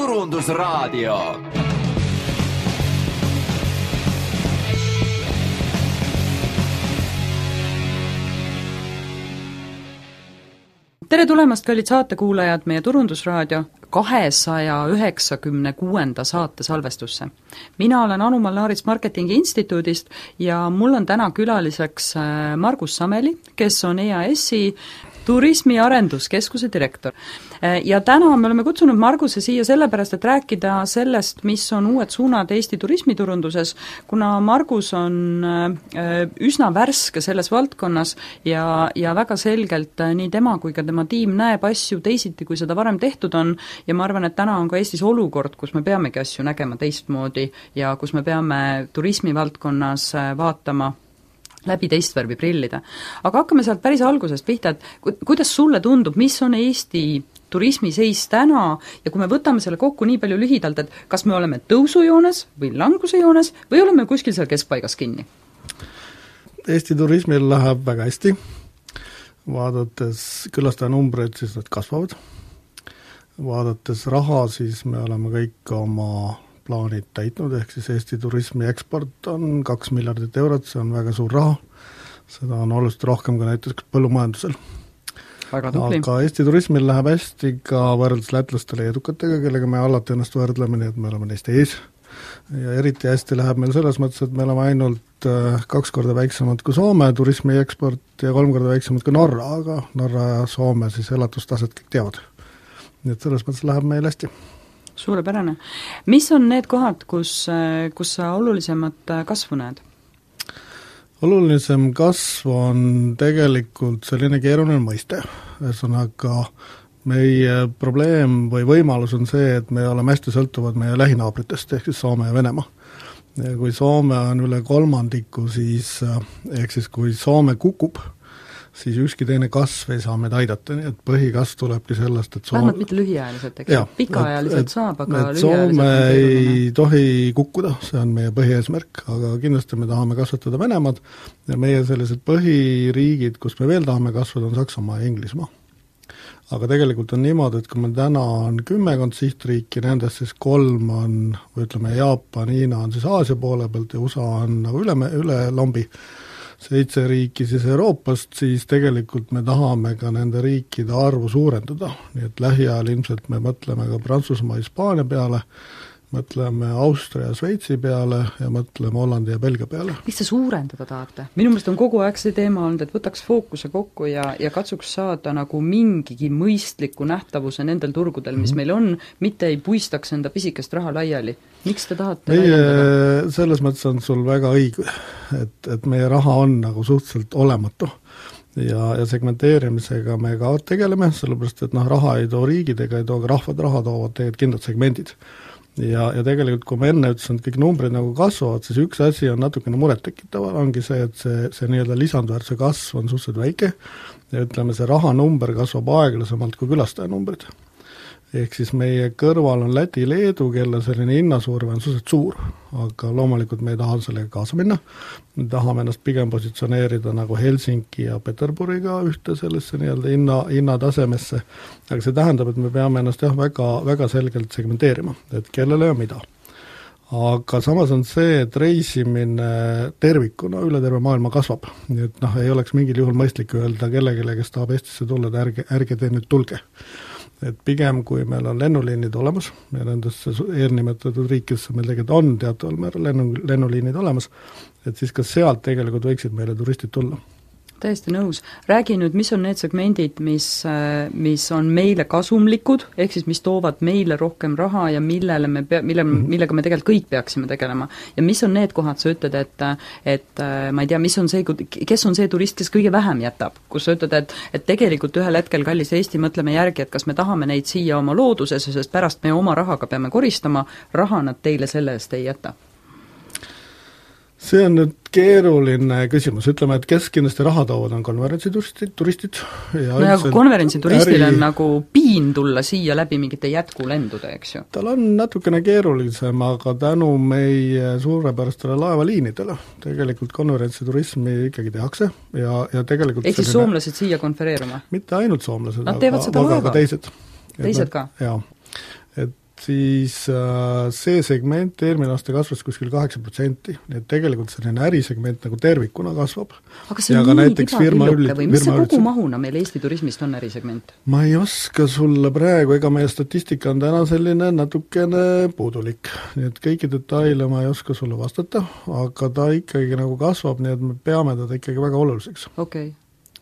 Turundusraadio. Tere tulemast, kallid saatekuulajad, meie Turundusraadio 296. saate salvestusse. Mina olen Anu-Mall Laarits Marketingi Instituudist ja mul on täna külaliseks Margus Sameli, kes on EAS-i turismiarenduskeskuse direktor. Ja täna me oleme kutsunud Marguse siia sellepärast, et rääkida sellest, mis on uued suunad Eesti turismiturunduses, kuna Margus on üsna värske selles valdkonnas ja väga selgelt nii tema kui ka tema tiim näeb asju teisiti, kui seda varem tehtud on, ja ma arvan, et täna on ka Eestis olukord, kus me peamegi asju nägema teistmoodi ja kus me peame turismivaldkonnas vaatama läbi teist värvi prillida. Aga hakkame sealt päris algusest pihta, et kuidas sulle tundub, mis on Eesti turismiseis täna ja kui me võtame selle kokku nii palju lühidalt, et kas me oleme tõusujoones või langusejoones või oleme kuskil seal keskpaigas kinni? Eesti turismil läheb väga hästi, vaadates külastajanumbreid, siis nad kasvavad, vaadates raha, siis me oleme kõik oma plaanid täitnud, ehk siis Eesti turismi eksport on 2 miljardit eurot, see on väga suur raha, seda on oluliselt rohkem kui näiteks põllumajandusel. Aga Eesti turismil läheb hästi ka võrreldes lätlastele ja edukatega, kellega me alati ennast võrdleme, nii et me oleme neist ees. Ja eriti hästi läheb meil selles mõttes, et me oleme ainult 2 korda väiksemad kui Soome turismi eksport ja 3 korda väiksemad kui Norra, aga Norra ja Soome siis elatustaset kõik teavad. Nii et selles mõttes läheb meil hästi. Suurepärane. Mis on need kohad, kus sa olulisemat kasvu näed? Olulisem kasv on tegelikult selline keeruline mõiste. Ühesõnaga, meie probleem või võimalus on see, et me oleme hästi sõltuvad meie lähinaabritest, ehk siis Soome ja Venemaa. Ja kui Soome on üle 3%, siis, ehk siis kui Soome kukub, siis ükski teine kasv ei saa meid aidata, nii et põhikasv tulebki sellest, et vähemalt mitte lühiajaliselt, eks? Pikaajaliselt saab, aga lühiajaliselt Soome ei tohi kukkuda, see on meie põhieesmärk, aga kindlasti me tahame kasvatada Venemaad ja meie sellised põhiriigid, kus me veel tahame kasvada, on Saksamaa ja Inglismaa. Aga tegelikult on niimoodi, et kui meil täna on 10 sihtriiki, nendest siis 3 on, või ütleme, Jaapan, Hiina on siis Aasia poole pealt ja USA on nagu üle lambi, 7 riiki siis Euroopast, siis tegelikult me tahame ka nende riikide arvu suurendada, nii et lähiajal ilmselt me mõtleme ka Prantsusmaa, Hispaania peale, mõtleme Austria ja Šveitsi peale ja mõtleme Hollandi ja Belgia peale. Mis te suurendada tahate? Minu mõelest on kogu aeg see teema olnud, et võtaks fookuse kokku ja katsuks saada nagu mingigi mõistliku nähtavuse nendel turgudel, mis meil on, mitte ei puistaks enda pisikest raha laiali. Miks te tahate laiendada? Selles mõttes on sul väga õige, et meie raha on nagu suhteliselt olematu ja segmenteerimisega me ka tegeleme, sellepärast et raha ei too riigid ega ei too ka rahvad, raha toovad tegelikult kindlad segmendid. Ja tegelikult, kui ma enne ütlesin, et kõik numbrid nagu kasvavad, siis üks asi on natukene murettekitav, ongi see, et see nii-öelda lisandväärtuse kasv on suhteliselt väike ja ütleme, see rahanumber kasvab aeglasemalt kui külastajanumbrid. Ehk siis meie kõrval on Läti, Leedu, kelle selline hinnasurve on suhteliselt suur, aga loomulikult me ei taha sellega kaasa minna. Me tahame ennast pigem positsioneerida nagu Helsinki ja Peterburiga ühte sellesse nii-öelda hinnatasemesse, aga see tähendab, et me peame ennast väga, väga selgelt segmenteerima, et kellele ja mida. Aga samas on see, et reisimine tervikuna üle terve maailma kasvab, nii et ei oleks mingil juhul mõistlik öelda kellelegi, kes tahab Eestisse tulla, et ärge te nüüd tulge. Et pigem, kui meil on lennuliinid olemas ja nendesse eelnimetatud riikidesse meil tegelikult on teataval määral lennuliinid olemas, et siis ka sealt tegelikult võiksid meile turistid tulla. Täiesti nõus. Räägi nüüd, mis on need segmendid, mis on meile kasumlikud, ehk siis mis toovad meile rohkem raha ja millega me tegelikult kõik peaksime tegelema. Ja mis on need kohad, sa ütled, et ma ei tea, kes on see turist, kes kõige vähem jätab, kus sa ütled, et tegelikult ühel hetkel kallis Eesti mõtleme järgi, et kas me tahame neid siia oma loodusesse, sest pärast me oma rahaga peame koristama, raha nad teile selle eest ei jäta. See on nüüd keeruline küsimus, ütleme, et kes kindlasti raha toovad, on konverentsituristid. Ja konverentsituristile on nagu piin tulla siia läbi mingite jätkulendude, eks ju? Tal on natukene keerulisem, aga tänu meie suurepärastele laevaliinidele tegelikult konverentsiturismi ikkagi tehakse ja tegelikult ehk siis soomlased siia konfereeruma? Mitte ainult soomlased, aga ka teised. Teised ka? Jaa. Et siis see segment eelmine aasta kasvas kuskil 8%, nii et tegelikult selline ärisegment nagu tervikuna kasvab. aga see on nii tibatilluke või mis see kogu mahuna meil Eesti turismist on ärisegment? Ma ei oska sulle praegu, ega meie statistika on täna selline natukene puudulik, nii et kõiki detaile ma ei oska sulle vastata, aga ta ikkagi nagu kasvab, nii et me peame teda ikkagi väga oluliseks. Okei.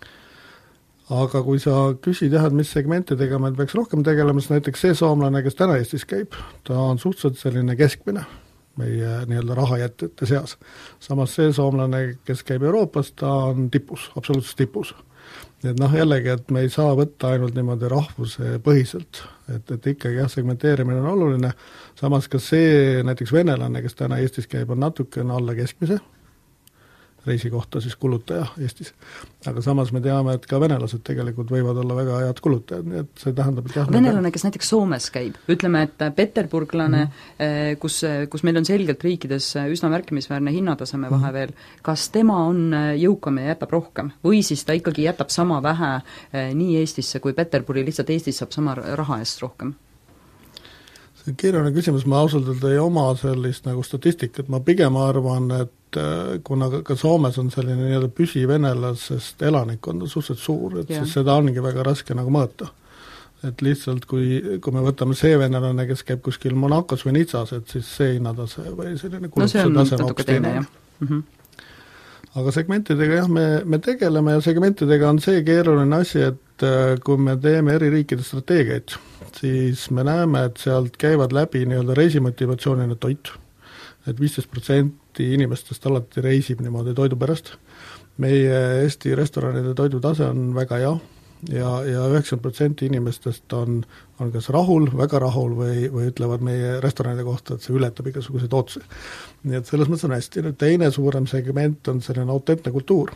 Aga kui sa küsid jah, et mis segmentidega me peaks rohkem tegelema, siis näiteks see soomlane, kes täna Eestis käib, ta on suhteliselt selline keskmine meie nii-öelda rahajätjate seas. Samas see soomlane, kes käib Euroopas, ta on tipus, absoluutselt tipus. Nii et jällegi, et me ei saa võtta ainult niimoodi rahvuse põhiselt, et ikkagi jah, segmenteerimine on oluline, samas ka see näiteks venelane, kes täna Eestis käib, on natukene alla keskmise reisi kohta siis kulutaja Eestis. Aga samas me teame, et ka venelased tegelikult võivad olla väga head kulutajad, nii et see tähendab, et jah... Venelane, kes näiteks Soomes käib, ütleme, et peterburglane, kus meil on selgelt riikides üsna märkimisväärne hinnataseme vahe veel, kas tema on jõukam ja jätab rohkem? Või siis ta ikkagi jätab sama vähe nii Eestisse kui Peterburi, lihtsalt Eestis saab sama raha eest rohkem? See on keeruline küsimus, ma ausalt ei oma sellist nagu statistikat, ma pigem arvan, et kuna ka Soomes on selline nii-öelda püsivenelasest elanikkond on suhteliselt suur, et siis seda ongi väga raske nagu mõõta. Et lihtsalt kui me võtame see venelane, kes käib kuskil Monacos või Nitsas, et siis see hinnatase või selline kulutuse tase natuke teine, jah. Aga segmentidega jah, me tegeleme ja segmentidega on see keeruline asi, et kui me teeme eri riikide strateegiaid, siis me näeme, et sealt käivad läbi nii-öelda reisimotivatsioonina toit, et 15% inimestest alati reisib niimoodi toidu pärast. Meie Eesti restoranide toidutase on väga hea ja 90% inimestest on kas rahul, väga rahul või ütlevad meie restoranide kohta, et see ületab igasuguseid ootusi. Nii et selles mõttes on hästi. Nüüd teine suurem segment on selline autentne kultuur.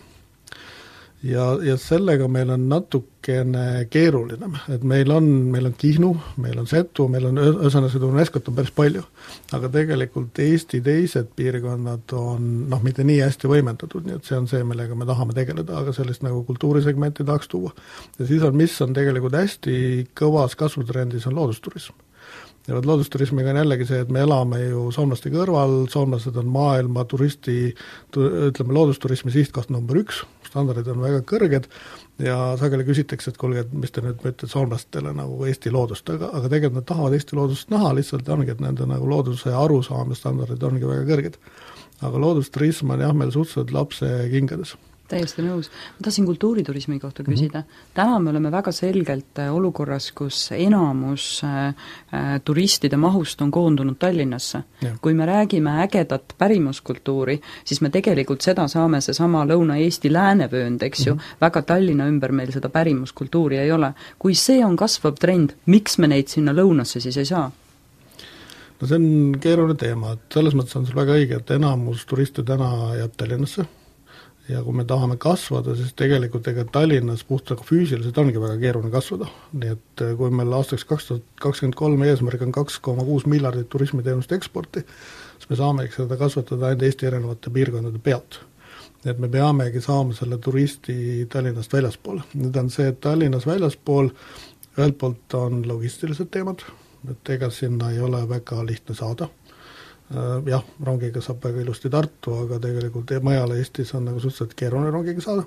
Ja sellega meil on natukene keeruline, et meil on Kihnu, meil on Setu, meil on ühesõnaga UNESCO-t on päris palju, aga tegelikult Eesti teised piirkonnad on mitte nii hästi võimendatud, nii et see on see, millega me tahame tegeleda, aga sellist nagu kultuurisegmenti tahaks tuua. Ja siis mis on tegelikult hästi kõvas kasvutrendis on loodusturism. Ja loodusturismiga on jällegi see, et me elame ju soomlaste kõrval, soomlased on maailma loodusturismi sihtkoht number 1, standardid on väga kõrged ja sageli küsitakse, et kuulge, et mis te nüüd mõtlete soomlastele nagu Eesti loodust, aga tegelikult nad tahavad Eesti loodust näha, lihtsalt ongi, et nende nagu looduse arusaam ja standardid ongi väga kõrged. Aga loodusturism on jah, meil suhteliselt lapse kingades. Täiesti nõus. Ma tahtsin kultuuriturismi kohta küsida. Täna me oleme väga selgelt olukorras, kus enamus turistide mahust on koondunud Tallinnasse. Ja. Kui me räägime ägedat pärimuskultuuri, siis me tegelikult seda saame seesama Lõuna-Eesti läänevöönd, eks ju, väga Tallinna ümber meil seda pärimuskultuuri ei ole. Kui see on kasvav trend, miks me neid sinna lõunasse siis ei saa? No see on keeruline teema, et selles mõttes on see väga õige, et enamus turiste täna jääb Tallinnasse. Ja kui me tahame kasvada, siis tegelikult Tallinnas puhtalt füüsiliselt ongi väga keeruline kasvada. Nii et kui meil aastaks 2023 eesmärk on 2,6 miljardit turismiteenust eksporti, siis me saame seda kasvatada ainult Eesti erinevate piirkondade pealt. Nii et me peamegi saama selle turisti Tallinnast väljaspool. Nüüd on see, et Tallinnas väljaspool ühelt poolt on logistilised teemad, et ega sinna ei ole väga lihtne saada. Jah, rongiga saab väga ilusti Tartu, aga tegelikult mujal Eestis on nagu suhteliselt keeruline rongiga saada.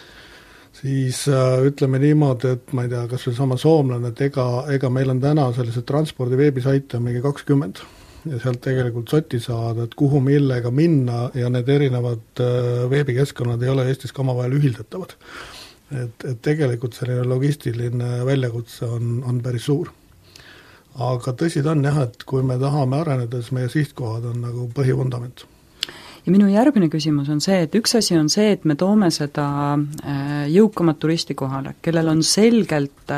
Siis ütleme niimoodi, et ma ei tea, kas või sama soomlane, et ega meil on täna sellised transpordi veebisaite on mingi 20 ja sealt tegelikult soti saada, et kuhu millega minna ja need erinevad veebikeskkonnad ei ole Eestis ka omavahel ühildatavad. Et tegelikult selline logistiline väljakutse on päris suur. Aga tõsi ta on jah, et kui me tahame areneda, siis meie sihtkohad on nagu põhivundament. Ja minu järgmine küsimus on see, et üks asi on see, et me toome seda jõukamat turisti kohale, kellel on selgelt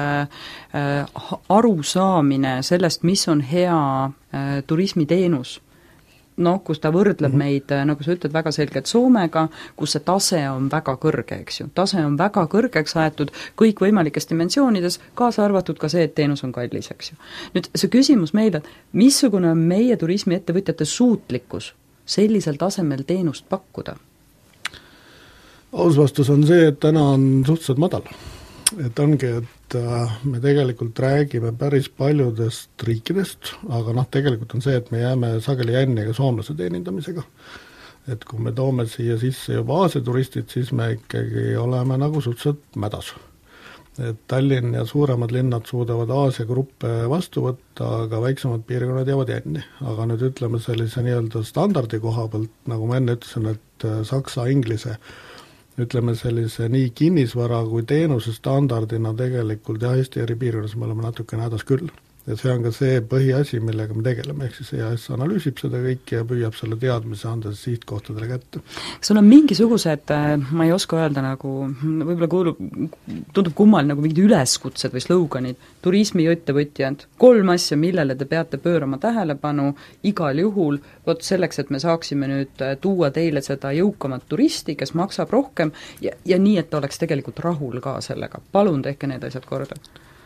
arusaamine sellest, mis on hea turismiteenus. Kus ta võrdleb meid, nagu sa ütled, väga selgelt Soomega, kus see tase on väga kõrge, eks ju. Tase on väga kõrgeks aetud kõik võimalikes dimensioonides, kaasa arvatud ka see, et teenus on kallis, eks ju. Nüüd see küsimus meile, missugune on meie turismiettevõtjate suutlikkus sellisel tasemel teenust pakkuda? Aus vastus on see, et täna on suhteliselt madal. et ongi, et me tegelikult räägime päris paljudest riikidest, aga tegelikult on see, et me jääme sageli jänni ka soomlase teenindamisega. Et kui me toome siia sisse juba Aasia turistid, siis me ikkagi oleme nagu suhteliselt mädas. Et Tallinn ja suuremad linnad suudavad Aasia gruppe vastu võtta, aga väiksemad piirkonnad jäävad jänni. Aga nüüd ütleme sellise nii-öelda standardi koha pealt, nagu ma enne ütlesin, et saksa, inglise, ütleme sellise nii kinnisvara kui teenuse standardina tegelikult ja Eesti eri piirkonnas me oleme natuke hädas küll. Ja see on ka see põhiasi, millega me tegeleme, ehk siis EAS analüüsib seda kõike ja püüab selle teadmise anda sihtkohtadele kätte. Sul on mingisugused, ma ei oska öelda nagu, võib-olla tundub kummaline nagu mingid üleskutsed või sloganid, turismiettevõtjad, 3 asja, millele te peate pöörama tähelepanu igal juhul, vot selleks, et me saaksime nüüd tuua teile seda jõukamat turisti, kes maksab rohkem ja nii, et ta oleks tegelikult rahul ka sellega. Palun tehke need asjad korda.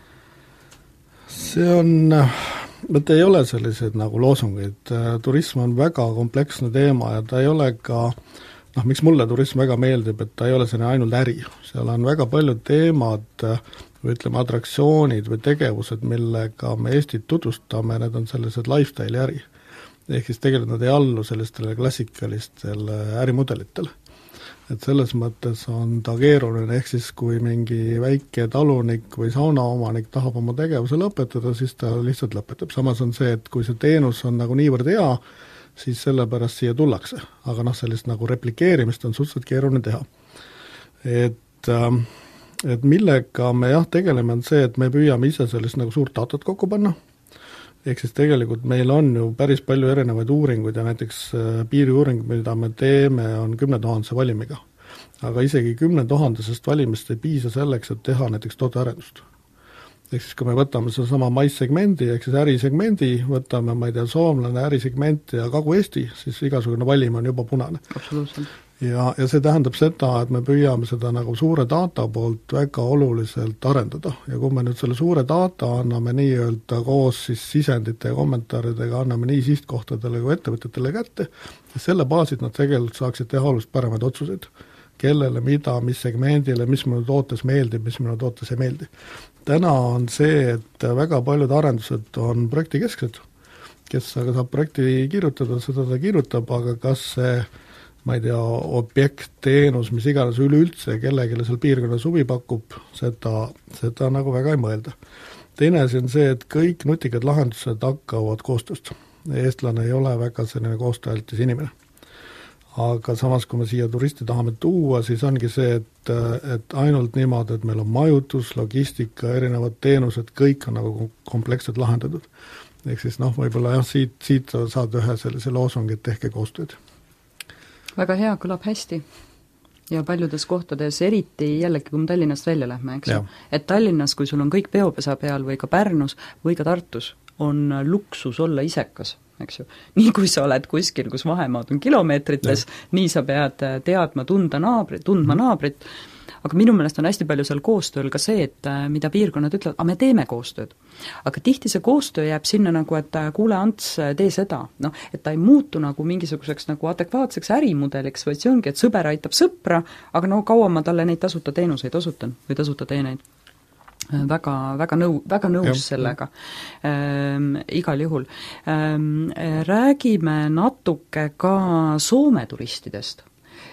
See on, et ei ole sellised nagu loosungid, turism on väga kompleksne teema ja ta ei ole ka, miks mulle turism väga meeldib, et ta ei ole selline ainult äri, seal on väga paljud teemad või ütleme atraktsioonid või tegevused, millega me Eestit tutvustame, need on sellised lifestyle äri. Ehk siis tegelikult nad ei allu sellistele klassikalistele ärimudelitele. Et selles mõttes on ta keeruline, ehk siis kui mingi väike talunik või saunaomanik tahab oma tegevuse lõpetada, siis ta lihtsalt lõpetab. Samas on see, et kui see teenus on nagu niivõrd hea, siis sellepärast siia tullakse. Aga sellist nagu replikeerimist on suhteliselt keeruline teha. Et millega me tegeleme, on see, et me püüame ise sellist nagu suurt datat kokku panna. Ehk siis tegelikult meil on ju päris palju erinevaid uuringuid ja näiteks piiriuuring, mida me teeme, on 10 000 valimiga. Aga isegi 10 000 valimist ei piisa selleks, et teha näiteks tootearendust. Ehk siis kui me võtame selle sama maissegmendi, ehk siis ärisegmendi, võtame, ma ei tea, soomlane ärisegment ja Kagu-Eesti, siis igasugune valim on juba punane. Absoluutselt. Ja see tähendab seda, et me püüame seda nagu suure data poolt väga oluliselt arendada ja kui me nüüd selle suure data anname nii-öelda koos siis sisendite ja kommentaaridega anname nii sihtkohtadele kui ettevõtetele kätte, siis selle baasid nad tegelikult saaksid teha oluliselt paremaid otsuseid. Kellele, mida, mis segmendile, mis minu tootes meeldib, mis minu tootes ei meeldi. Täna on see, et väga paljud arendused on projektikesksed, kes aga saab projekti kirjutada, seda ta kirjutab, aga kas see ma ei tea, objekt, teenus, mis iganes üleüldse, kellelegi seal piirkonnas huvi pakub, seda nagu väga ei mõelda. Teine asi on see, et kõik nutikad lahendused hakkavad koostööst. Eestlane ei ole väga selline koostööaltis inimene. Aga samas, kui me siia turisti tahame tuua, siis ongi see, et ainult niimoodi, et meil on majutus, logistika, erinevad teenused, kõik on nagu kompleksselt lahendatud. Ehk siis võib-olla siit saad ühe sellise loosungi, et tehke koostööd. Väga hea, kõlab hästi ja paljudes kohtades, eriti jällegi, kui me Tallinnast välja lähme, eks ju, et Tallinnas, kui sul on kõik peopesa peal või ka Pärnus või ka Tartus, on luksus olla isekas, eks ju. Nii kui sa oled kuskil, kus vahemaad on kilomeetrites, nii sa pead teadma, tundma naabrit, aga minu meelest on hästi palju seal koostööl ka see, et mida piirkonnad ütlevad, me teeme koostööd. Aga tihti see koostöö jääb sinna nagu, et kuule Ants, tee seda. Et ta ei muutu nagu mingisuguseks nagu adekvaatseks ärimudeliks, vaid see ongi, et sõber aitab sõpra, aga kaua ma talle neid tasuta teenuseid osutan või tasuta teeneid. Väga nõus sellega. Igal juhul. Räägime natuke ka Soome turistidest.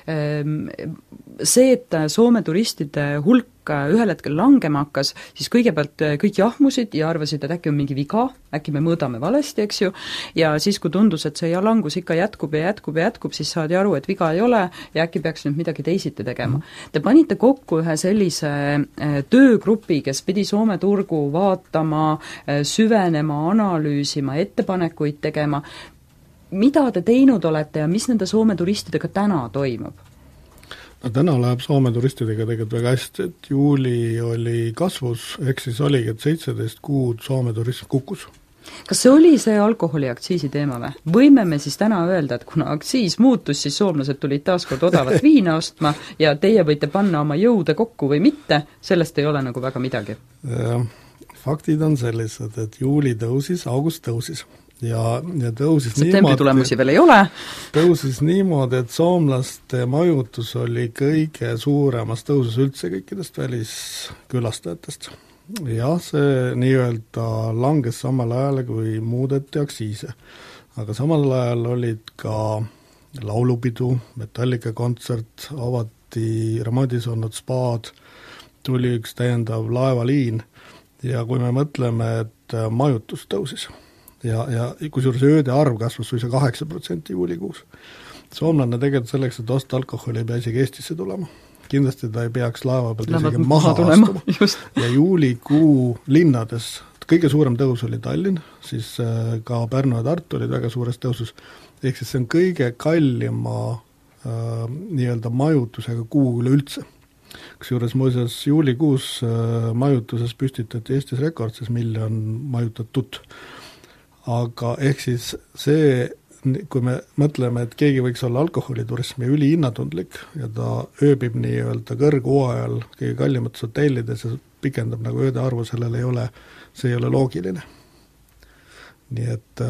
See, et Soome turistide hulk ühel hetkel langema hakkas, siis kõigepealt kõik jahmusid ja arvasid, et äkki on mingi viga, äkki me mõõdame valesti, eks ju, ja siis, kui tundus, et see langus ikka jätkub, siis saadi aru, et viga ei ole ja äkki peaks nüüd midagi teisiti tegema. Te panite kokku ühe sellise töögrupi, kes pidi Soome turgu vaatama, süvenema, analüüsima, ettepanekuid tegema. Mida te teinud olete ja mis nende Soome turistidega täna toimub? Täna läheb Soome turistidega tegelikult väga hästi, et juuli oli kasvus, ehk siis oligi, et 17 kuud Soome turism kukkus. Kas see oli see alkoholiaktsiisi teema või? Võime me siis täna öelda, et kuna aktsiis muutus, siis soomlased tulid taaskord odavat viina ostma ja teie võite panna oma jõude kokku või mitte, sellest ei ole nagu väga midagi? faktid on sellised, et juuli tõusis, august tõusis ja tõusis septembri tulemusi veel ei ole. Tõusis niimoodi, et soomlaste majutus oli kõige suuremas tõusus üldse kõikidest väliskülastajatest. Jah, see nii-öelda langes samal ajal, kui muudeti aktsiise. Aga samal ajal olid ka laulupidu, Metallica kontsert, avati remondis olnud spaad, tuli üks täiendav laevaliin ja kui me mõtleme, et majutus tõusis ja kusjuures ööde arv kasvas suisa 8% juulikuus. Soomlane tegelikult selleks, et osta alkoholi, ei pea isegi Eestisse tulema. Kindlasti ta ei peaks laeva pealt isegi maha astuma. Ja juulikuu linnades, kõige suurem tõus oli Tallinn, siis ka Pärnu ja Tartu olid väga suures tõusus. Ehk siis see on kõige kallima nii-öelda majutusega kuu üleüldse. Kusjuures muuseas juulikuus majutuses püstitati Eestis rekord, siis 1 miljon majutatut. Aga ehk siis see, kui me mõtleme, et keegi võiks olla alkoholiturismi ülihinnatundlik ja ta ööbib nii-öelda kõrghooajal kõige kallimates hotellides ja pikendab nagu ööde arvu, see ei ole loogiline. Nii et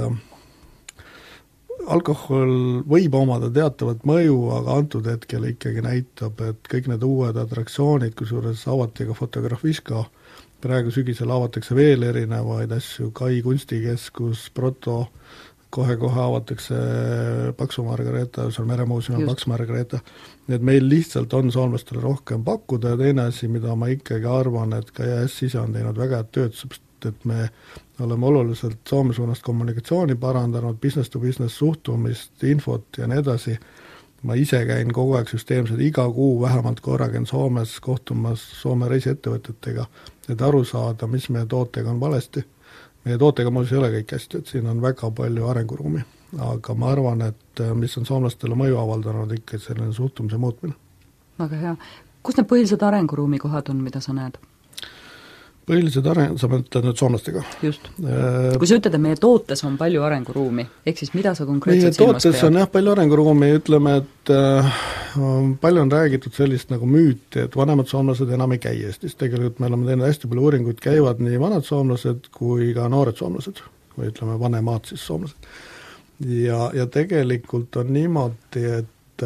alkohol võib omada teatavat mõju, aga antud hetkel ikkagi näitab, et kõik need uued atraktsioonid, kusjuures avati ka Fotografiska, praegu sügisel avatakse veel erinevaid asju, Kai kunstikeskus, Proto, kohe avatakse Paksu Margareeta, see on Meremuuseum Paks Margareeta, et meil lihtsalt on soomlastele rohkem pakkuda ja teine asi, mida ma ikkagi arvan, et ka EAS ise on teinud väga head tööd, et me oleme oluliselt Soome suunast kommunikatsiooni parandanud, business to business suhtumist, infot ja nii edasi. Ma ise käin kogu aeg süsteemselt iga kuu vähemalt korra käin Soomes kohtumas Soome reisiettevõtetega, et aru saada, mis meie tootega on valesti. Meie tootega muuseas ei ole kõik hästi, et siin on väga palju arenguruumi, aga ma arvan, et mis on soomlastele mõju avaldanud ikka selline suhtumise muutmine. Väga hea. Kus need põhilised arenguruumi kohad on, mida sa näed? Põhilised sa mõtled nüüd soomlastega? Just. Kui sa ütled, et meie tootes on palju arenguruumi, ehk siis mida sa konkreetselt silmas pead? Meie tootes on jah palju arenguruumi, ütleme, et palju on räägitud sellist nagu müüti, et vanemad soomlased enam ei käi Eestis. Tegelikult me oleme teinud hästi palju uuringuid, käivad nii vanad soomlased kui ka noored soomlased, või ütleme vanemad siis soomlased. Ja tegelikult on niimoodi, et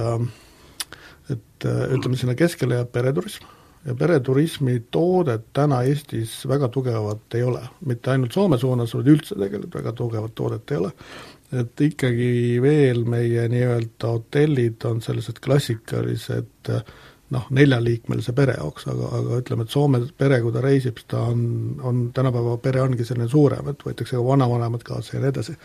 ütleme sinna keskele jääb pereturism. Ja pereturismi toodet täna Eestis väga tugevat ei ole. Mitte ainult Soome suunas, vaid üldse tegelikult väga tugevat toodet ei ole. Et ikkagi veel meie nii-öelda hotellid on sellised klassikalised 4-liikmelise pere jaoks, aga ütleme, et Soome pere, kui ta reisib, ta on tänapäeva pere ongi selline suurem, et võetakse ka vanavanemad kaasa ja nii edasi.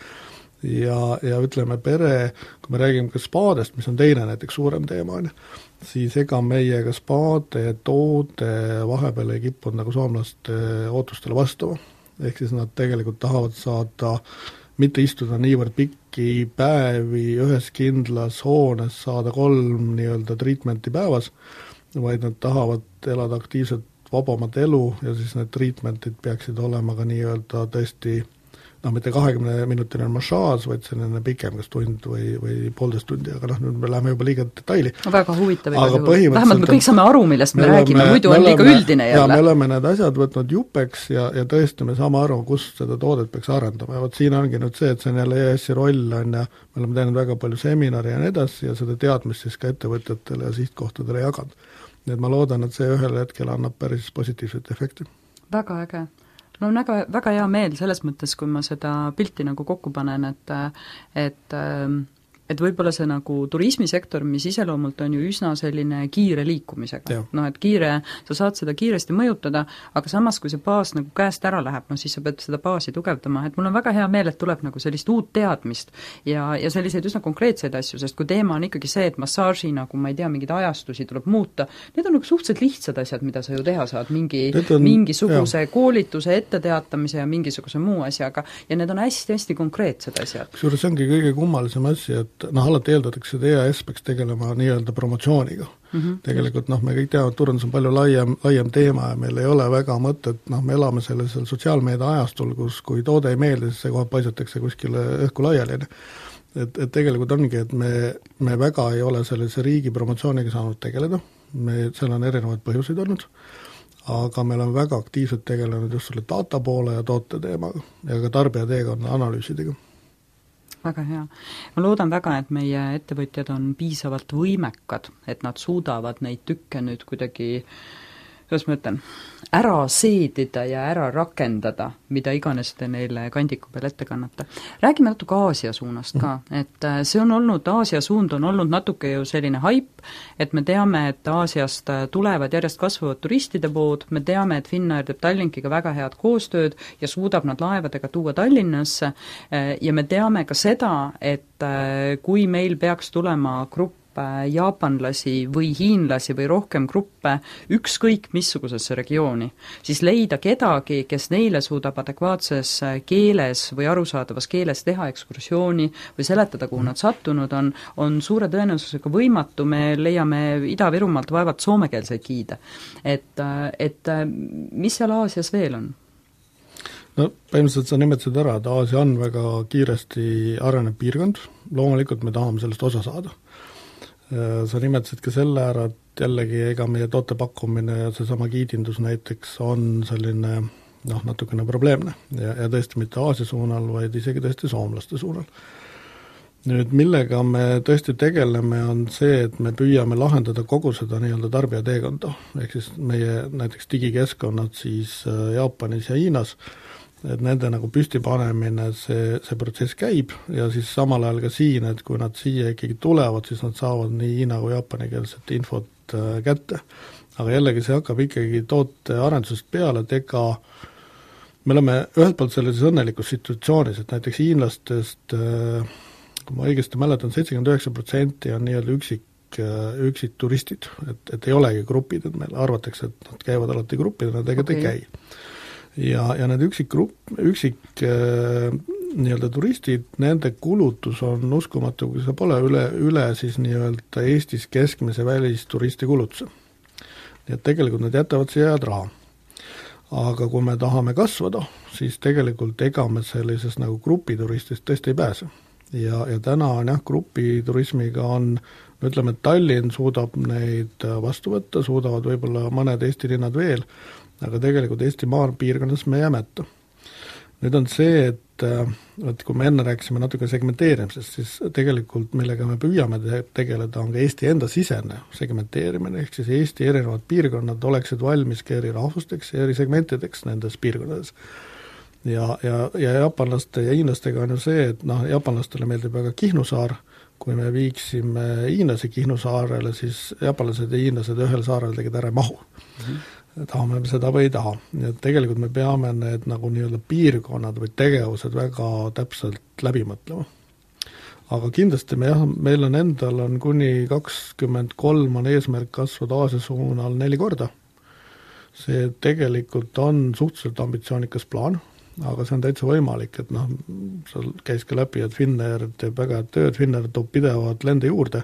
Ja ütleme pere, kui me räägime ka spaadest, mis on teine näiteks suurem teema, siis ega meie ka spaade toode vahepeal ei kippunud nagu soomlaste ootustele vastama. Ehk siis nad tegelikult tahavad saada, mitte istuda niivõrd pikki päevi ühes kindlas hoones, saada 3 nii-öelda treatmenti päevas, vaid nad tahavad elada aktiivselt vabamat elu ja siis need treatmentid peaksid olema ka nii-öelda tõesti mitte 20-minutine massaaž, vaid selline pikem, kas tund või 1,5 tundi, aga nüüd me läheme juba liiga detaili. Väga huvitav. Vähemalt me kõik saame aru, millest me räägime, muidu on liiga üldine jälle. Ja me oleme need asjad võtnud jupeks ja tõesti me saame aru, kus seda toodet peaks arendama. Ja siin ongi nüüd see, et see on jälle EAS-i roll on ja me oleme teinud väga palju seminari ja nii edasi ja seda teadmist siis ka ettevõtetele ja sihtkohtadele jaganud. Nii et ma loodan, et see ühel hetkel annab päris positiivset efekti. Väga äge. No on väga hea meel selles mõttes, kui ma seda pilti nagu kokku panen, et võib-olla see nagu turismisektor, mis iseloomult on ju üsna selline kiire liikumisega. Et kiire, sa saad seda kiiresti mõjutada, aga samas, kui see baas nagu käest ära läheb, siis sa pead seda baasi tugevdama, et mul on väga hea meel, et tuleb nagu sellist uut teadmist ja selliseid üsna konkreetseid asju, sest kui teema on ikkagi see, et massaaži nagu, ma ei tea, mingeid ajastusi tuleb muuta, need on nagu suhteliselt lihtsad asjad, mida sa ju teha saad, mingisuguse koolituse, etteteatamise ja mingisuguse muu asjaga ja need on hästi-hästi konkreetsed asjad. Kusjuures see ongi kõige kummalisem asi, et alati eeldatakse, et EAS peaks tegelema nii-öelda promotsiooniga. Tegelikult me kõik teame, et turundus on palju laiem teema ja meil ei ole väga mõtet, me elame sellisel sotsiaalmeedia ajastul, kus kui toode ei meeldi, siis see kohe paisatakse kuskile õhku laiali. Et tegelikult ongi, et me väga ei ole sellise riigi promotsiooniga saanud tegeleda, seal on erinevaid põhjuseid olnud, aga me oleme väga aktiivselt tegelenud just selle data poole ja toote teemaga ja ka tarbijateekonna analüüsidega. Väga hea. Ma loodan väga, et meie ettevõtjad on piisavalt võimekad, et nad suudavad neid tükke nüüd kuidagi, kuidas ma ütlen, ära seedida ja ära rakendada, mida iganes te neile kandiku peal ette kannate. Räägime natuke Aasia suunast ka, et see on olnud, Aasia suund on olnud natuke ju selline haip, et me teame, et Aasiast tulevad järjest kasvavad turistide pood, me teame, et Finnair teeb Tallinkiga väga head koostööd ja suudab nad laevadega tuua Tallinnasse ja me teame ka seda, et kui meil peaks tulema grupp jaapanlasi või hiinlasi või rohkem gruppe ükskõik missugusesse regiooni, siis leida kedagi, kes neile suudab adekvaatses keeles või arusaadavas keeles teha ekskursiooni või seletada, kuhu nad sattunud on suure tõenäosusega võimatu, me leiame Ida-Virumaalt vaevalt soomekeelseid giide. Et mis seal Aasias veel on? No põhimõtteliselt sa nimetasid ära, et Aasia on väga kiiresti arenev piirkond, loomulikult me tahame sellest osa saada. Sa nimetasid ka selle ära, et jällegi ega meie tootepakkumine ja seesama giidindus näiteks on selline natukene probleemne ja tõesti mitte Aasia suunal, vaid isegi tõesti soomlaste suunal. Nüüd, millega me tõesti tegeleme, on see, et me püüame lahendada kogu seda nii-öelda tarbijateekonda, ehk siis meie näiteks digikeskkonnad siis Jaapanis ja Hiinas, et nende nagu püstipanemine, see protsess käib ja siis samal ajal ka siin, et kui nad siia ikkagi tulevad, siis nad saavad nii hiina kui jaapanikeelset infot kätte. Aga jällegi see hakkab ikkagi toote arendusest peale, et ega me oleme ühelt poolt sellises õnnelikus situatsioonis, et näiteks hiinlastest, kui ma õigesti mäletan, 79% on nii-öelda üksik turistid, et ei olegi grupid, et meil arvatakse, et nad käivad alati gruppidena, tegelikult ei käi. Ja need üksik nii-öelda turistid, nende kulutus on uskumatu, kui see pole üle siis nii-öelda Eestis keskmise välisturisti kulutuse. Nii et tegelikult nad jätavad siia head raha. Aga kui me tahame kasvada, siis tegelikult ega me sellisest nagu grupituristist tõesti ei pääse. Ja täna on grupiturismiga on, ütleme, et Tallinn suudab neid vastu võtta, suudavad võib-olla mõned Eesti linnad veel, aga tegelikult Eesti maapiirkonnas me jääme ette. Nüüd on see, et kui me enne rääkisime natuke segmenteerimisest, siis tegelikult millega me püüame tegeleda, on ka Eesti enda sisene segmenteerimine, ehk siis Eesti erinevad piirkonnad oleksid valmis ka eri rahvusteks ja eri segmentideks nendes piirkonnades. Ja jaapanlaste ja hiinlastega on ju see, et jaapanlastele meeldib väga Kihnu saar, kui me viiksime hiinlasi Kihnu saarele, siis jaapanlased ja hiinlased ühel saarel tegid ära mahu. Tahame me seda või ei taha. Ja tegelikult me peame need nagu nii-öelda piirkonnad või tegevused väga täpselt läbi mõtlema. Aga kindlasti meil on endal kuni 23 on eesmärk kasvada Aasia suunal 4 korda. See tegelikult on suhteliselt ambitsioonikas plaan, aga see on täitsa võimalik, et seal käis ka läbi, et Finnair teeb väga tööd, Finnair toob pidevat lende juurde.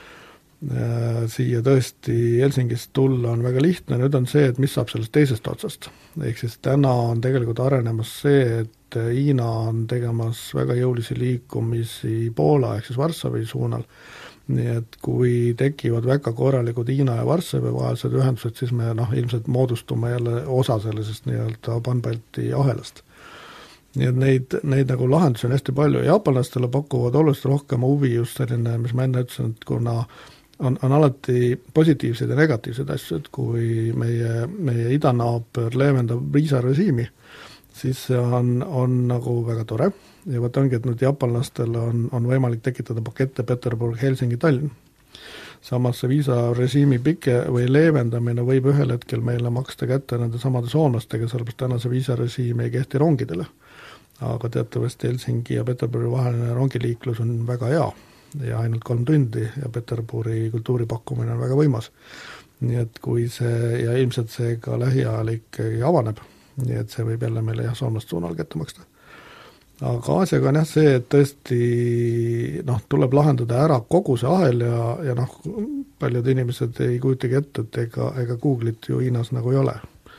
Siia tõesti Helsingist tulla on väga lihtne, nüüd on see, et mis saab sellest teisest otsast. Ehk siis täna on tegelikult arenemas see, et Hiina on tegemas väga jõulisi liikumisi Poola ehk siis Varssavi suunal, nii et kui tekivad väga korralikud Hiina ja Varssavi vahelised ühendused, siis me ilmselt moodustume jälle osa sellisest nii-öelda Pan-Balti ahelast. Nii et neid nagu lahendusi on hästi palju ja jaapanlastele pakuvad oluliselt rohkem huvi just selline, mis ma enne ütlesin, et kuna on alati positiivseid ja negatiivseid asju, et kui meie idanaaber leevendab viisarežiimi, siis see on nagu väga tore ja võt ongi, et nüüd jaapanlastel on võimalik tekitada pakette Peterburg, Helsingi, Tallinn. Samas see viisarežiimi või leevendamine võib ühel hetkel meile maksta kätte nende samade soomlastega, sellepärast täna see viisarežiim ei kehti rongidele. Aga teatavasti Helsingi ja Peterburi vaheline rongiliiklus on väga hea ja ainult 3 tundi ja Peterburi kultuuripakkumine on väga võimas. Nii et kui see, ja ilmselt see ka lähiajal ikkagi avaneb, nii et see võib jälle meile soomlast suunal kätte maksta. Aga Aasiaga on see, et tõesti tuleb lahendada ära kogu see ahel ja paljud inimesed ei kujutagi ette, et ega Google'it ju Hiinas nagu ei ole.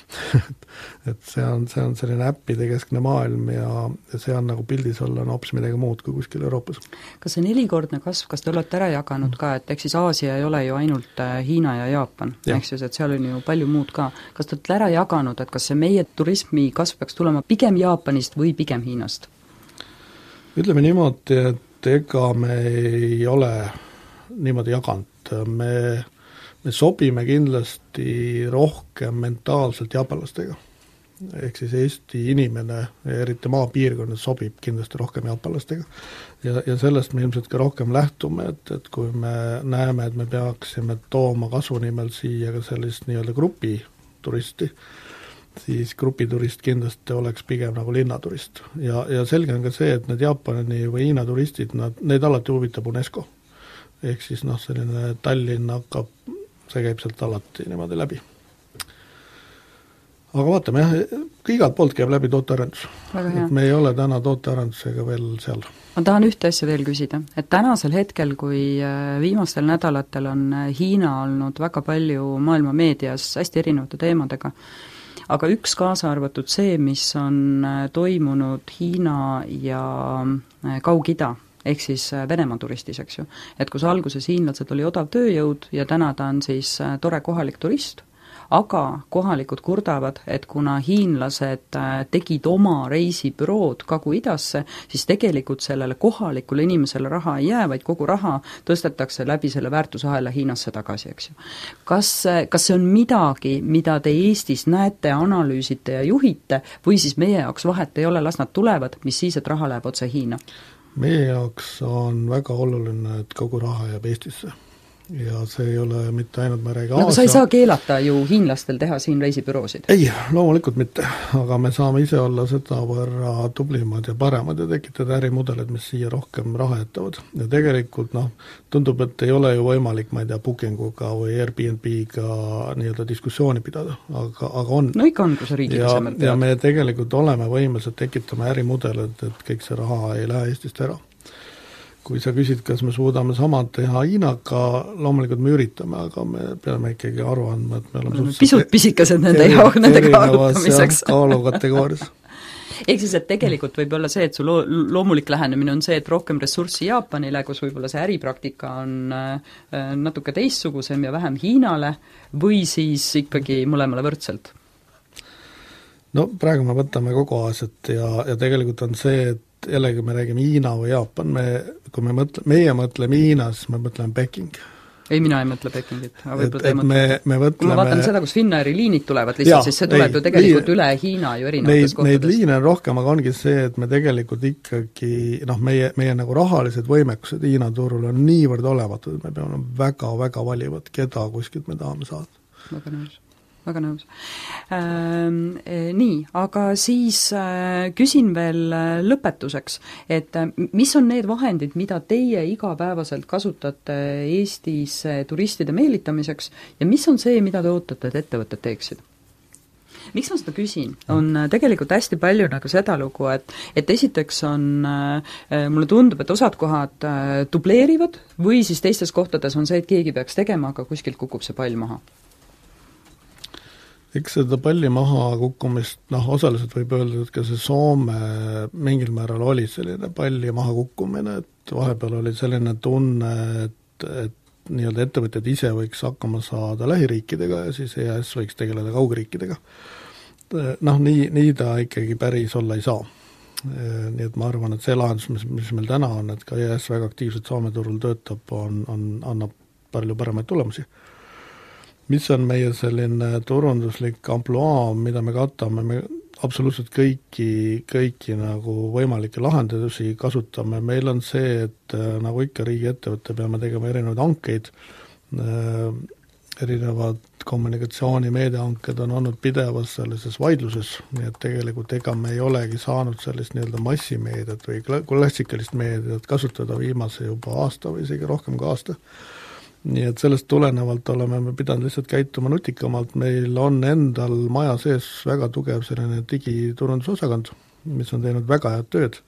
et see on selline äppide keskne maailm ja see on nagu pildis olla on hoopis midagi muud kui kuskil Euroopas. Kas see 4-kordne kasv, kas te olete ära jaganud ka, et eks siis Aasia ei ole ju ainult Hiina ja Jaapan, eks siis, et seal on ju palju muud ka. Kas te olete ära jaganud, et kas see meie turismi kasv peaks tulema pigem Jaapanist või pigem Hiinast? Ütleme niimoodi, et ega me ei ole niimoodi jaganud, me sobime kindlasti rohkem mentaalselt jaapanlastega. Ehk siis Eesti inimene, eriti maapiirkonnas, sobib kindlasti rohkem jaapanlastega. Ja sellest me ilmselt ka rohkem lähtume, et kui me näeme, et me peaksime tooma kasu nimel siia ka sellist nii-öelda grupituristi, siis grupiturist kindlasti oleks pigem nagu linnaturist. Ja selge on ka see, et need Jaapani või Hiina turistid, neid alati huvitab UNESCO. Ehk siis selline Tallinn hakkab, see käib sealt alati niimoodi läbi. Aga vaatame, igalt poolt käib läbi tootearendus. Et me ei ole täna tootearendusega veel seal. Ma tahan ühte asja veel küsida, et tänasel hetkel, kui viimastel nädalatel on Hiina olnud väga palju maailma meedias hästi erinevate teemadega, aga üks kaasa arvatud see, mis on toimunud Hiina ja Kaug-Ida, ehk siis Venemaa turistis, eks ju. Et kus alguses hiinlased oli odav tööjõud ja täna ta on siis tore kohalik turist, aga kohalikud kurdavad, et kuna hiinlased tegid oma reisibürood Kagu-Idasse, siis tegelikult sellele kohalikule inimesele raha ei jää, vaid kogu raha tõstetakse läbi selle väärtusahela Hiinasse tagasi, eks ju. Kas see on midagi, mida te Eestis näete, analüüsite ja juhite, või siis meie jaoks vahet ei ole, las nad tulevad, mis siis, et raha läheb otse Hiina? Meie jaoks on väga oluline, et kogu raha jääb Eestisse. Ja see ei ole mitte ainult me räägi Aasia. Sa ei saa keelata ju hiinlastel teha siin reisibüroosid? Ei, loomulikult mitte, aga me saame ise olla seda võrra tublimad ja paremad ja tekitada ärimudelid, mis siia rohkem raha jätavad. Ja tegelikult tundub, et ei ole ju võimalik, ma ei tea, Bookinguga või Airbnb-ga nii-öelda diskussiooni pidada, aga on. No ikka on, kui sa riigi tasemel pead. Ja me tegelikult oleme võimelised tekitama ärimudelid, et kõik see raha ei lähe Eestist ära. Kui sa küsid, kas me suudame samad teha Hiinaga, loomulikult me üritame, aga me peame ikkagi aru andma, et me oleme pisut pisikesed nende kaalutamiseks. Kaalukategoorias. Ehk siis, et tegelikult võib olla see, et su loomulik lähenemine on see, et rohkem ressurssi Jaapanile, kus võib-olla see äripraktika on natuke teistsugusem ja vähem Hiinale, või siis ikkagi mõlemale võrdselt? No praegu me võtame kogu Aasiat ja tegelikult on see, et jällegi me räägime Hiina või Jaapan, kui meie mõtleme Hiinas, me mõtleme Peking. Ei, mina ei mõtle Pekingit, aga võib-olla me mõtleme... Kui ma vaatan seda, kus Finnairi liinid tulevad lihtsalt, siis see tuleb ju tegelikult üle Hiina ju erinevates kohtades. Neid liine on rohkem, aga ongi see, et me tegelikult ikkagi, meie nagu rahalised võimekused Hiina turul on niivõrd olematud, et me peame väga-väga valivad, keda kuskilt me tahame saada. Väga nõus. Nii, aga siis küsin veel lõpetuseks, et mis on need vahendid, mida teie igapäevaselt kasutate Eestis turistide meelitamiseks ja mis on see, mida te ootate, et ettevõtted teeksid? Miks ma seda küsin? On tegelikult hästi palju nagu seda lugu, et esiteks on, mulle tundub, et osad kohad dubleerivad või siis teistes kohtades on see, et keegi peaks tegema, aga kuskilt kukub see pall maha. Eks seda palli maha kukkumist, osaliselt võib öelda, et ka see Soome mingil määral oli selline palli maha kukkumine, et vahepeal oli selline tunne, et nii-öelda ettevõtjad ise võiks hakkama saada lähiriikidega ja siis EAS võiks tegeleda kaugriikidega. Nii ta ikkagi päris olla ei saa. Nii et ma arvan, et see lahendus, mis meil täna on, et ka EAS väga aktiivselt Soome turul töötab, annab palju paremaid tulemusi. Mis on meie selline turunduslik ampluaa, mida me katame, me absoluutselt kõiki nagu võimalikke lahendusi kasutame, meil on see, et nagu ikka riigiettevõtte peame tegema erinevaid hankeid, erinevad kommunikatsioonimeediahanked on olnud pidevas sellises vaidluses, nii et tegelikult ega me ei olegi saanud sellist nii-öelda massimeediat või klassikalist meediat kasutada viimase juba aasta või isegi rohkem kui aasta. Nii et sellest tulenevalt oleme me pidanud lihtsalt käituma nutikamalt, meil on endal maja sees väga tugev selline digiturundusosakond, mis on teinud väga head tööd.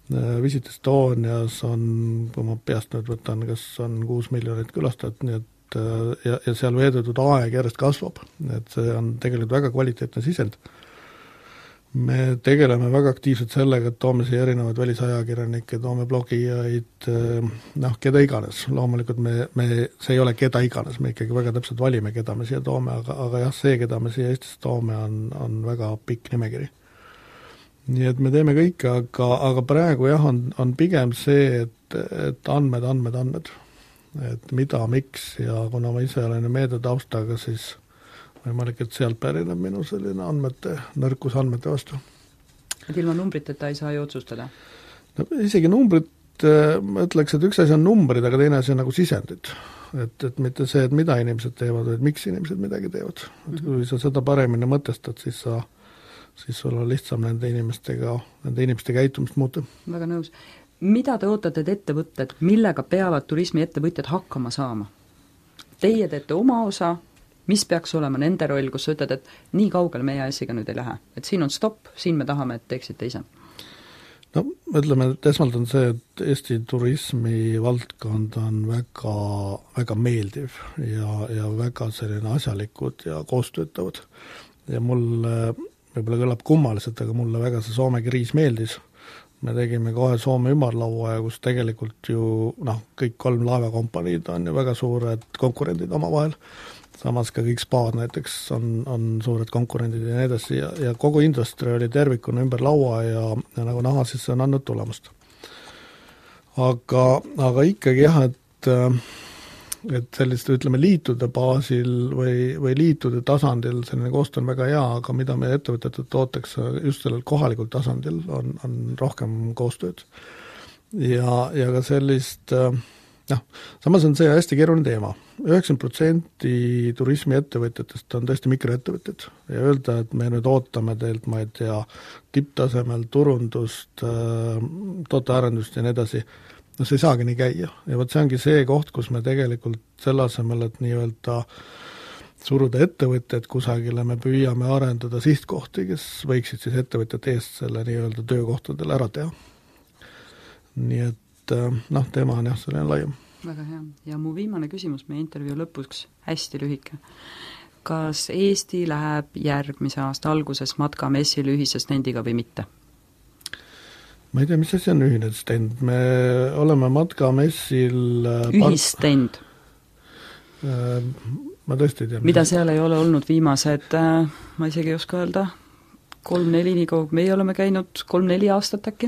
Visit Estonias on, kui ma peast nüüd võtan, kas on 6 miljonit külastajat, nii et ja seal veedetud aeg järjest kasvab, et see on tegelikult väga kvaliteetne sisend. Me tegeleme väga aktiivselt sellega, et toome siia erinevaid välisajakirjanikke, toome blogijaid, keda iganes. Loomulikult see ei ole keda iganes, me ikkagi väga täpselt valime, keda me siia toome, aga jah, see, keda me siia Eestisse toome, on väga pikk nimekiri. Nii et me teeme kõike, aga praegu jah, on pigem see, et andmed. Et mida, miks ja kuna ma ise olen meediataustaga, siis võimalik, et sealt pärineb minu selline nõrkus andmete vastu. Et ilma numbriteta ei saa ju otsustada? No, isegi numbrid, ma ütleks, et üks asi on numbrid, aga teine asi on nagu sisendid. Et mitte see, et mida inimesed teevad, vaid miks inimesed midagi teevad. Et kui sa seda paremini mõtestad, siis sul on lihtsam nende inimeste käitumist muuta. Väga nõus. Mida te ootate ettevõtted, millega peavad turismiettevõtjad hakkama saama? Teie teete oma osa, mis peaks olema nende roll, kus sa ütled, et nii kaugele meie asjaga nüüd ei lähe, et siin on stopp, siin me tahame, et teeksite ise? No ütleme, et esmalt on see, et Eesti turismi valdkond on väga, väga meeldiv ja väga selline asjalikud ja koostöötavad. Ja mulle, võib-olla kõlab kummaliselt, aga mulle väga see Soome kriis meeldis. Me tegime kohe Soome ümarlaua, kus tegelikult ju kõik 3 laevakompaniid on ju väga suured konkurendid omavahel. Samas ka kõik spaad näiteks on suured konkurendid ja nii edasi ja kogu industry oli tervikuna ümber laua ja nagu näha, siis see on andnud tulemust. Aga ikkagi jah, et sellist, ütleme, liitude baasil või liitude tasandil selline koostöö on väga hea, aga mida meie ettevõtetud ootaks just sellel kohalikul tasandil on rohkem koostööd. Ja ka sellist samas on see hästi keeruline teema. 90% turismiettevõtjatest on tõesti mikroettevõtjad ja öelda, et me nüüd ootame teilt, ma ei tea, tipptasemel turundust, tootearendust ja nii edasi, see ei saagi nii käia. Ja see ongi see koht, kus me tegelikult selle asemel, et nii-öelda suruda ettevõtjad kusagile, me püüame arendada sihtkohti, kes võiksid siis ettevõtjate eest selle nii-öelda töökohtadel ära teha. Nii et teema on jah, selline laiem. Väga hea. Ja mu viimane küsimus meie intervjuu lõpuks, hästi lühike. Kas Eesti läheb järgmise aasta alguses matkamessile ühise stendiga või mitte? Ma ei tea, mis asi on ühine stend. Me oleme matkamessil ühistend. Ma tõesti ei tea. Mida seal ei ole olnud viimased, ma isegi ei oska öelda, 3-4 nii kaug. Meie oleme käinud 3-4 aastat äkki?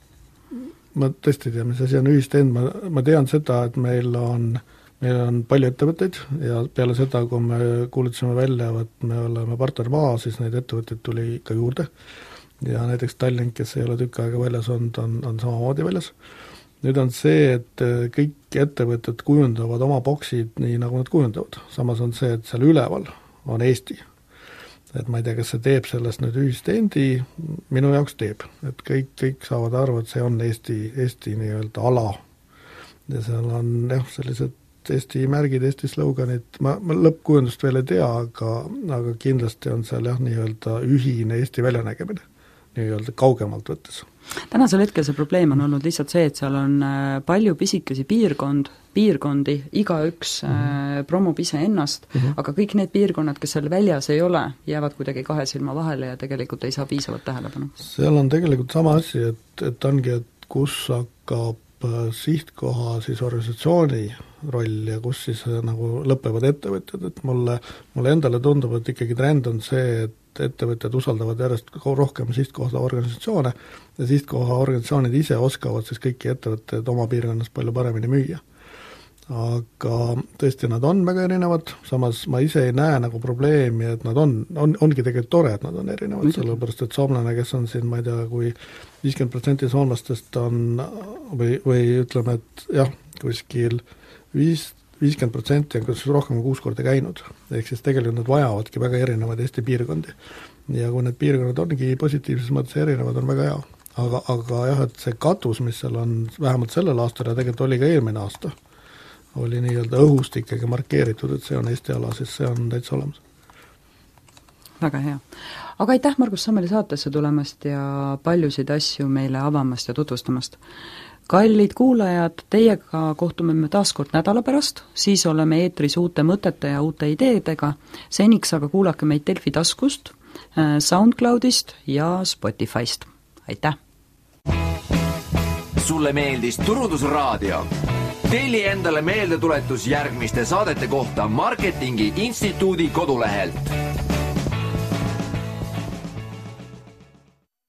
Ma tõesti ei tea, mis asi on ühistend, ma tean seda, et meil on palju ettevõtteid ja peale seda, kui me kuulutasime välja, et me oleme partnermaa, siis neid ettevõtteid tuli ikka juurde ja näiteks Tallink, kes ei ole tükk aega väljas olnud, on samamoodi väljas. Nüüd on see, et kõik ettevõtted kujundavad oma boksid nii, nagu nad kujundavad. Samas on see, et seal üleval on Eesti. Et ma ei tea, kas see teeb sellest nüüd ühistendi, minu jaoks teeb. Et kõik saavad aru, et see on Eesti nii-öelda ala. Ja seal on sellised Eesti märgid, Eesti sloganid, ma lõppkujundust veel ei tea, aga kindlasti on seal nii-öelda ühine Eesti väljanägemine, nii-öelda kaugemalt võttes. Tänasel hetkel see probleem on olnud lihtsalt see, et seal on palju pisikesi piirkondi, igaüks promob ise ennast, aga kõik need piirkonnad, kes seal väljas ei ole, jäävad kuidagi 2 silma vahele ja tegelikult ei saa piisavalt tähelepanu. Seal on tegelikult sama asi, et ongi, et kus hakkab sihtkoha siis organisatsiooni roll ja kus siis nagu lõpevad ettevõtjad, et mulle endale tundub, et ikkagi trend on see, et ettevõtjad usaldavad järjest rohkem sihtkohta organisatsioone ja sihtkoha organisatsioonid ise oskavad siis kõiki ettevõtteid oma piirkonnas palju paremini müüa. Aga tõesti, nad on väga erinevad, samas ma ise ei näe nagu probleemi, et nad ongi tegelikult tore, et nad on erinevad, sellepärast et soomlane, kes on siin, ma ei tea, kui 50% soomlastest on või ütleme, et jah, kuskil 50% on kus rohkem 6 korda käinud, ehk siis tegelikult nad vajavadki väga erinevaid Eesti piirkondi. Ja kui need piirkonnad ongi positiivses mõttes erinevad, on väga hea. Aga jah, et see katus, mis seal on vähemalt sellel aastal ja tegelikult oli ka eelmine aasta, oli nii-öelda õhust ikkagi markeeritud, et see on Eesti ala, siis see on täitsa olemas. Väga hea. Aga aitäh Margus Sammeli saatesse tulemast ja paljusid asju meile avamast ja tutvustamast. kallid kuulajad, teiega kohtume me taas kord nädala pärast, siis oleme eetris uute mõtete ja uute ideedega, seniks aga kuulake meid Delfi taskust, SoundCloudist ja Spotifyst. Aitäh! Sulle meeldis Turundusraadio? Telli endale meeldetuletus järgmiste saadete kohta Marketingi Instituudi kodulehelt.